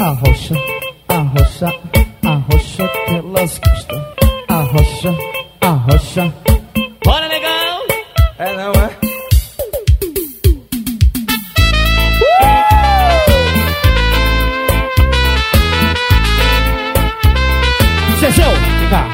Arrocha, arrocha, arrocha pelas costas. Arrocha, arrocha. Bora, negão! É não, é? Cecil, vem cá.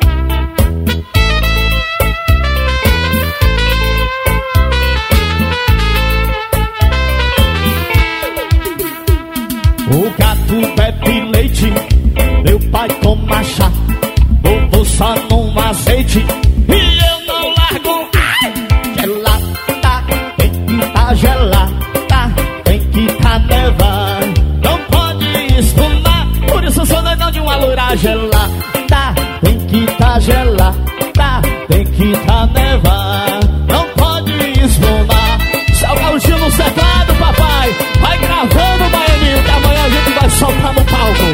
O gato bebe leite, meu pai toma chá. Vovô só num azeite e eu não largo. Ai! Gelada, tem que tá gelada, tem que tá nevando. Não pode espumar, por isso sou doidão de uma loira gelada. Tem que tá gelada, tem que tá nevando. Não pode espumar. Salga o Gil no cercado, papai. Vai gravando, Baianinho, que amanhã a gente vai soltar no palco.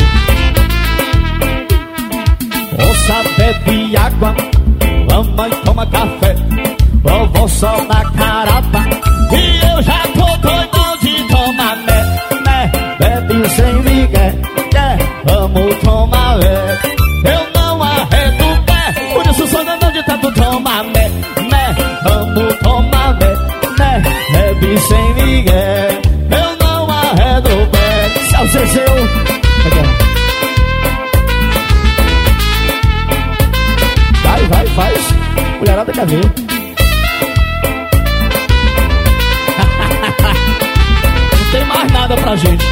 Moça bebe água, mamãe toma café, vovó só na carapa e eu já tô doidão de tomar bebe sem migué, vamos tomar eu não arredo o pé, por isso sou doidão de tanto tomar vamos tomar bebe sem migué, eu não arredo o pé. Seu Zezeu, vai, faz. Mulherada quer ver. Não tem mais nada pra gente.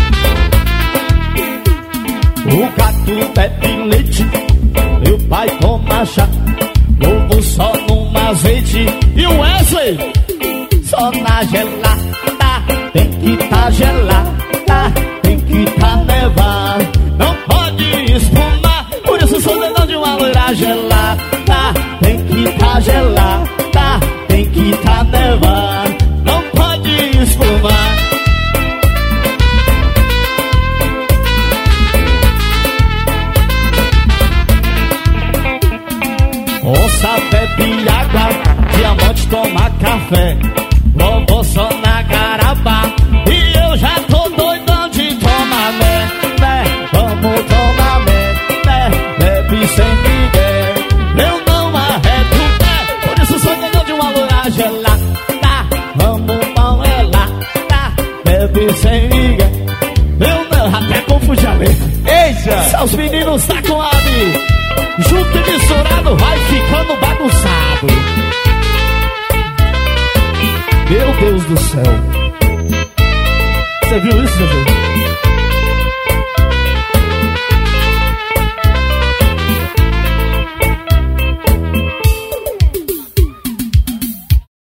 O gato bebe leite, meu pai toma chá, ovo só num azeite e o Wesley só na gelada. Tem que tá gelada, tem que tá nevada. Não pode espumar, por isso sou doidão de uma loira gelada. Tem que tá gelada, tem que tá nevada. Não pode espumar. Onça bebe água, diamante toma café, vovô só na garapa e eu já tô doidão de tomar vamos tomar bebe sem migué, eu não arredo o pé, por isso sou doidão de uma loira gelada. Vamos com ela, bebe sem migué, eu não, até confundi a letra. Eita! Seus meninos tá com a junto e misturado, vai ficando bagunçado. Meu Deus do céu. Você viu isso, Zezé?